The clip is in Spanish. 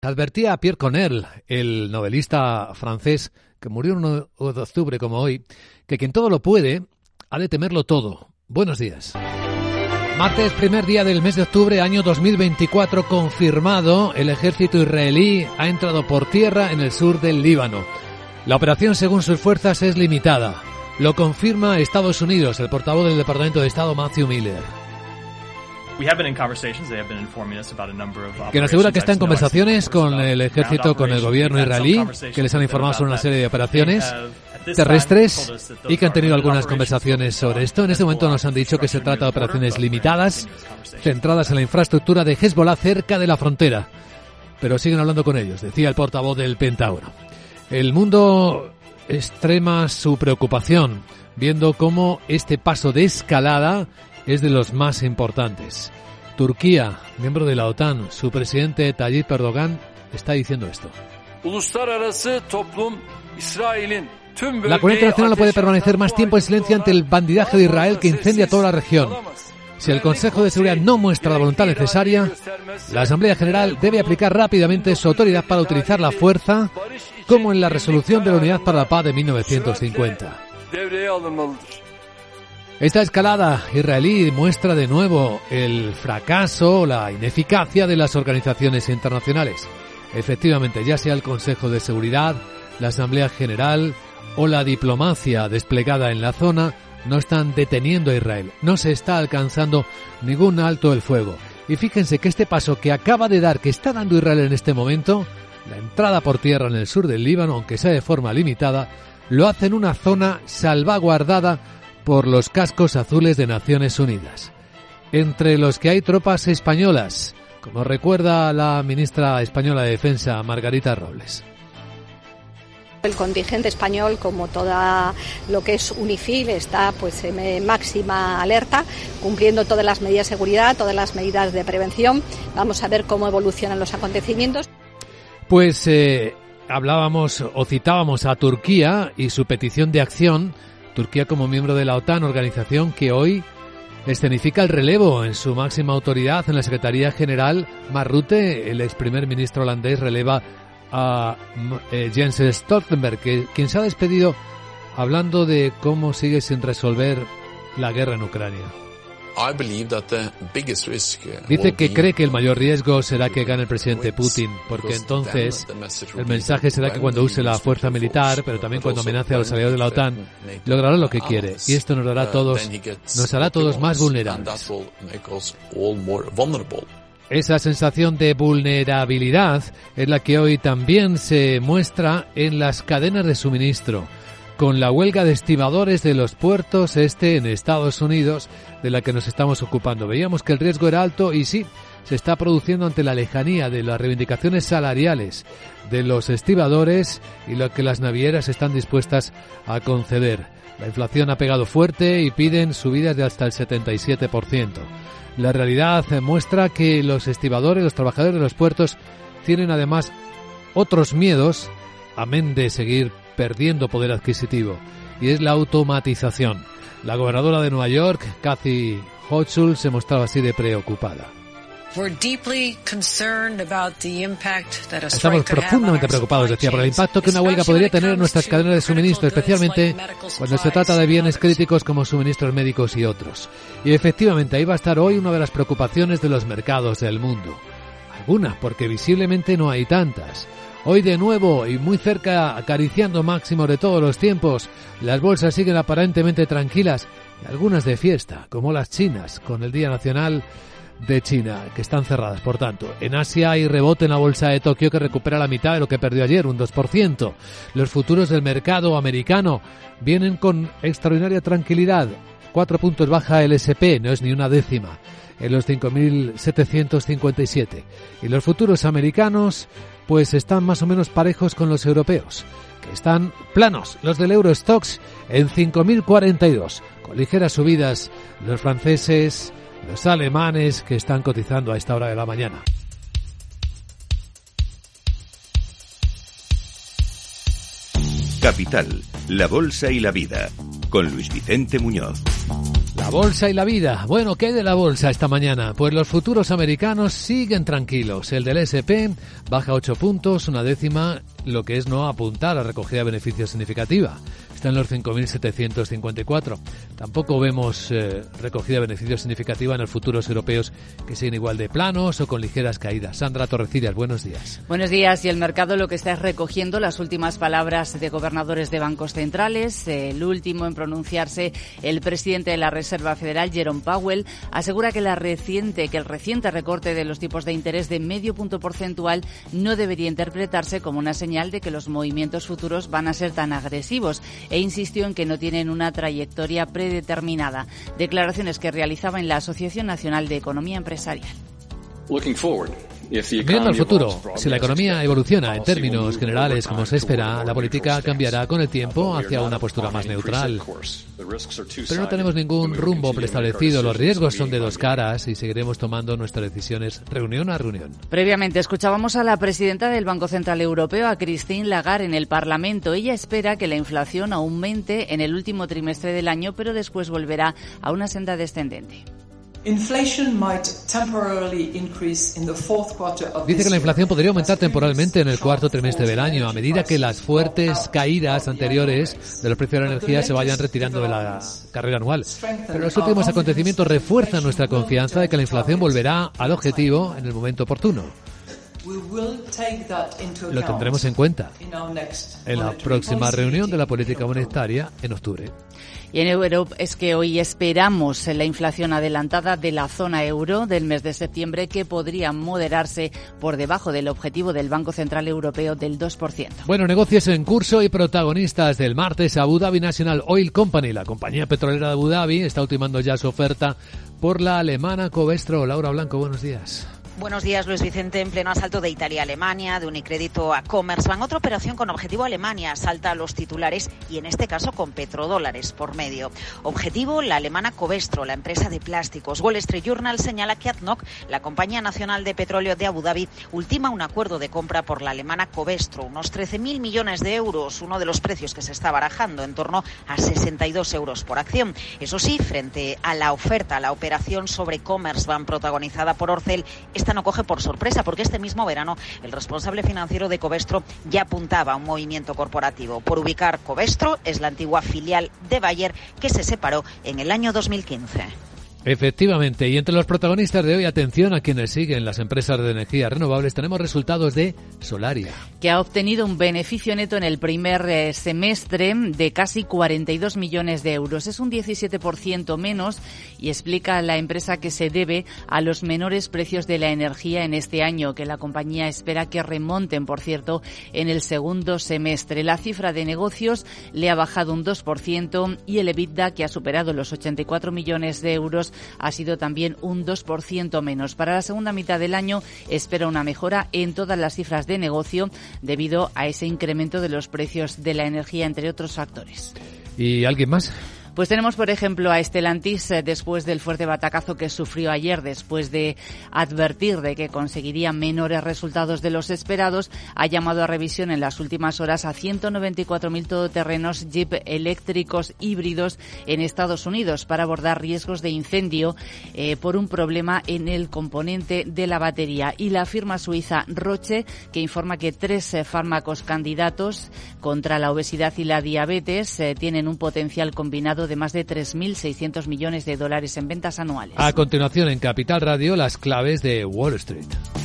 Advertía a Pierre Corneille, el novelista francés que murió el 1 de octubre como hoy, que quien todo lo puede ha de temerlo todo. Buenos días. Martes, primer día del mes de octubre, año 2024, confirmado, el ejército israelí ha entrado por tierra en el sur del Líbano. La operación, según sus fuerzas, es limitada. Lo confirma Estados Unidos, el portavoz del Departamento de Estado, Matthew Miller. Que nos asegura que está en conversaciones con el ejército, con el gobierno israelí, que les han informado sobre una serie de operaciones terrestres y que han tenido algunas conversaciones sobre esto. En este momento nos han dicho que se trata de operaciones limitadas, centradas en la infraestructura de Hezbollah cerca de la frontera. Pero siguen hablando con ellos, decía el portavoz del Pentágono. El mundo extrema su preocupación, viendo cómo este paso de escalada es de los más importantes. Turquía, miembro de la OTAN, su presidente Tayyip Erdogan está diciendo esto. La comunidad internacional no puede permanecer más tiempo en silencio ante el bandidaje de Israel que incendia toda la región. Si el Consejo de Seguridad no muestra la voluntad necesaria, la Asamblea General debe aplicar rápidamente su autoridad para utilizar la fuerza, como en la Resolución de la Unidad para la Paz de 1950. Esta escalada israelí muestra de nuevo el fracaso, la ineficacia de las organizaciones internacionales. Efectivamente, ya sea el Consejo de Seguridad, la Asamblea General o la diplomacia desplegada en la zona, no están deteniendo a Israel. No se está alcanzando ningún alto el fuego. Y fíjense que este paso que acaba de dar, que está dando Israel en este momento, la entrada por tierra en el sur del Líbano, aunque sea de forma limitada, lo hace en una zona salvaguardada por los cascos azules de Naciones Unidas, entre los que hay tropas españolas, como recuerda la ministra española de Defensa, Margarita Robles. El contingente español, como toda lo que es UNIFIL, está pues en máxima alerta, cumpliendo todas las medidas de seguridad, todas las medidas de prevención. Vamos a ver cómo evolucionan los acontecimientos. Pues hablábamos o citábamos a Turquía y su petición de acción. Turquía como miembro de la OTAN, organización que hoy escenifica el relevo en su máxima autoridad en la Secretaría General. Mark Rutte, el ex primer ministro holandés, releva a Jens Stoltenberg, quien se ha despedido hablando de cómo sigue sin resolver la guerra en Ucrania. Dice que cree que el mayor riesgo será que gane el presidente Putin, porque entonces el mensaje será que cuando use la fuerza militar, pero también cuando amenace a los aliados de la OTAN, logrará lo que quiere, y esto nos hará a todos más vulnerables. Esa sensación de vulnerabilidad es la que hoy también se muestra en las cadenas de suministro, con la huelga de estibadores de los puertos en Estados Unidos, de la que nos estamos ocupando. Veíamos que el riesgo era alto y sí, se está produciendo ante la lejanía de las reivindicaciones salariales de los estibadores y lo que las navieras están dispuestas a conceder. La inflación ha pegado fuerte y piden subidas de hasta el 77%. La realidad muestra que los estibadores, los trabajadores de los puertos, tienen además otros miedos, amén de seguir perdiendo poder adquisitivo, y es la automatización. La gobernadora de Nueva York, Kathy Hochul, se mostraba así de preocupada. Estamos profundamente preocupados, decía, por el impacto que una huelga podría tener en nuestras cadenas de suministro, especialmente cuando se trata de bienes críticos como suministros médicos y otros. Y efectivamente, ahí va a estar hoy una de las preocupaciones de los mercados del mundo. Algunas, porque visiblemente no hay tantas. Hoy de nuevo y muy cerca, acariciando máximos de todos los tiempos, las bolsas siguen aparentemente tranquilas, y algunas de fiesta, como las chinas, con el Día Nacional de China, que están cerradas. Por tanto, en Asia hay rebote en la bolsa de Tokio, que recupera la mitad de lo que perdió ayer, un 2%. Los futuros del mercado americano vienen con extraordinaria tranquilidad. 4 puntos baja el S&P, no es ni una décima, en los 5.757. Y los futuros americanos pues están más o menos parejos con los europeos, que están planos. Los del Eurostoxx en 5.042, con ligeras subidas los franceses, los alemanes, que están cotizando a esta hora de la mañana. Capital, la bolsa y la vida, con Luis Vicente Muñoz. La bolsa y la vida. Bueno, ¿qué hay de la bolsa esta mañana? Pues los futuros americanos siguen tranquilos. El del S&P baja 8 puntos, una décima, lo que es no apuntar a recogida de beneficios significativa. Está en los 5.754. Tampoco vemos recogida de beneficios significativa en los futuros europeos, que siguen igual de planos o con ligeras caídas. Sandra Torrecillas, buenos días. Buenos días. Y el mercado lo que está es recogiendo las últimas palabras de gobernadores de bancos centrales. El último en pronunciarse, el presidente de la Reserva Federal, Jerome Powell, asegura que el reciente recorte de los tipos de interés de medio punto porcentual no debería interpretarse como una señal de que los movimientos futuros van a ser tan agresivos, e insistió en que no tienen una trayectoria predeterminada. Declaraciones que realizaba en la Asociación Nacional de Economía Empresarial. Mirando al futuro, si la economía evoluciona en términos generales como se espera, la política cambiará con el tiempo hacia una postura más neutral. Pero no tenemos ningún rumbo preestablecido, los riesgos son de dos caras y seguiremos tomando nuestras decisiones reunión a reunión. Previamente escuchábamos a la presidenta del Banco Central Europeo, a Christine Lagarde, en el Parlamento. Ella espera que la inflación aumente en el último trimestre del año, pero después volverá a una senda descendente. Dice que la inflación podría aumentar temporalmente en el cuarto trimestre del año a medida que las fuertes caídas anteriores de los precios de la energía se vayan retirando de la carrera anual. Pero los últimos acontecimientos refuerzan nuestra confianza de que la inflación volverá al objetivo en el momento oportuno. Lo tendremos en cuenta en la próxima reunión de la política monetaria en octubre. Y en Europa es que hoy esperamos la inflación adelantada de la zona euro del mes de septiembre, que podría moderarse por debajo del objetivo del Banco Central Europeo del 2%. Bueno, negocios en curso y protagonistas del martes. Abu Dhabi National Oil Company, la compañía petrolera de Abu Dhabi, está ultimando ya su oferta por la alemana Covestro. Laura Blanco, buenos días. Buenos días, Luis Vicente. En pleno asalto de Italia-Alemania, de Unicrédito a Commerzbank, otra operación con objetivo Alemania salta a los titulares y en este caso con petrodólares por medio. Objetivo, la alemana Covestro, la empresa de plásticos. Wall Street Journal señala que ADNOC, la compañía nacional de petróleo de Abu Dhabi, ultima un acuerdo de compra por la alemana Covestro, unos 13.000 millones de euros, uno de los precios que se está barajando, en torno a 62 euros por acción. Eso sí, frente a la oferta, la operación sobre Commerzbank protagonizada por Orcel, esta no coge por sorpresa, porque este mismo verano el responsable financiero de Covestro ya apuntaba a un movimiento corporativo. Por ubicar, Covestro es la antigua filial de Bayer que se separó en el año 2015. Efectivamente, y entre los protagonistas de hoy, atención a quienes siguen las empresas de energías renovables, tenemos resultados de Solaria, que ha obtenido un beneficio neto en el primer semestre de casi 42 millones de euros. Es un 17% menos y explica la empresa que se debe a los menores precios de la energía en este año, que la compañía espera que remonten, por cierto, en el segundo semestre. La cifra de negocios le ha bajado un 2% y el EBITDA, que ha superado los 84 millones de euros, ha sido también un 2% menos. Para la segunda mitad del año espera una mejora en todas las cifras de negocio debido a ese incremento de los precios de la energía, entre otros factores. ¿Y alguien más? Pues tenemos, por ejemplo, a Stellantis, después del fuerte batacazo que sufrió ayer, después de advertir de que conseguiría menores resultados de los esperados, ha llamado a revisión en las últimas horas a 194.000 todoterrenos Jeep eléctricos híbridos en Estados Unidos para abordar riesgos de incendio por un problema en el componente de la batería. Y la firma suiza Roche, que informa que 3 fármacos candidatos contra la obesidad y la diabetes tienen un potencial combinado de más de 3.600 millones de dólares en ventas anuales. A continuación, en Capital Radio, las claves de Wall Street.